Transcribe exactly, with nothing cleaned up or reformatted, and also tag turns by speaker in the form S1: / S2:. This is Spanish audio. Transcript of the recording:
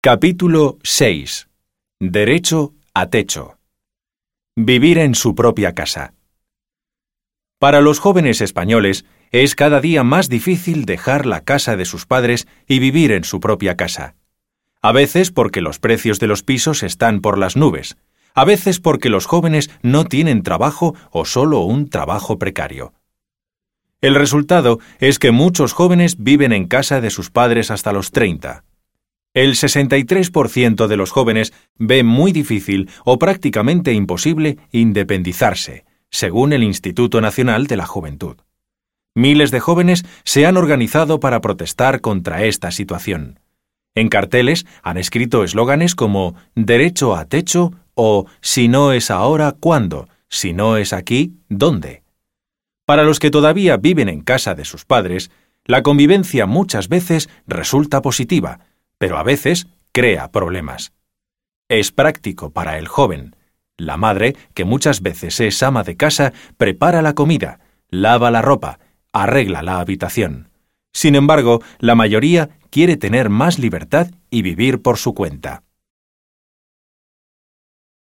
S1: Capítulo seis. Derecho a techo. Vivir en su propia casa. Para los jóvenes españoles es cada día más difícil dejar la casa de sus padres y vivir en su propia casa. A veces porque los precios de los pisos están por las nubes, a veces porque los jóvenes no tienen trabajo o solo un trabajo precario. El resultado es que muchos jóvenes viven en casa de sus padres hasta los treinta. El sesenta y tres por ciento de los jóvenes ve muy difícil o prácticamente imposible independizarse, según el Instituto Nacional de la Juventud. Miles de jóvenes se han organizado para protestar contra esta situación. En carteles han escrito eslóganes como «Derecho a techo» o «Si no es ahora, ¿cuándo? Si no es aquí, ¿dónde?». Para los que todavía viven en casa de sus padres, la convivencia muchas veces resulta positiva, pero a veces crea problemas. Es práctico para el joven. La madre, que muchas veces es ama de casa, prepara la comida, lava la ropa, arregla la habitación. Sin embargo, la mayoría quiere tener más libertad y vivir por su cuenta.